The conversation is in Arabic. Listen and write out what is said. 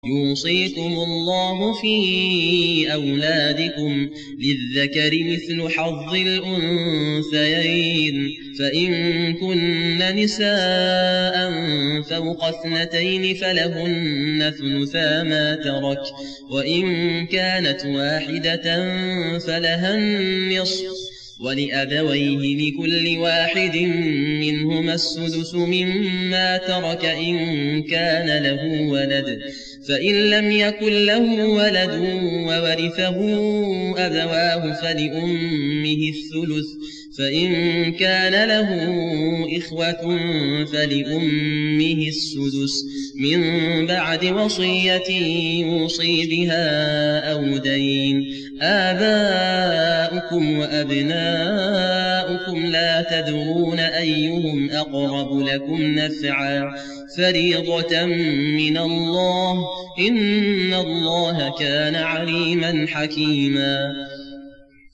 يوصيكم الله في أولادكم للذكر مثل حظ الأنثيين فإن كن نساء فوق 2 فلهن ثلثا ما ترك وإن كانت واحدة فلها النصف ولأبويه لكل واحد منهما السدس مما ترك إن كان له ولد فإن لم يكن له ولد وورثه أبواه فلأمه الثلث فإن كان له إخوة فلأمه السدس من بعد وصية يوصي بها أو دين آباؤكم وأبناؤكم لا تدرون أيهم أقرب لكم نفعا فريضة من الله إن الله كان عليما حكيما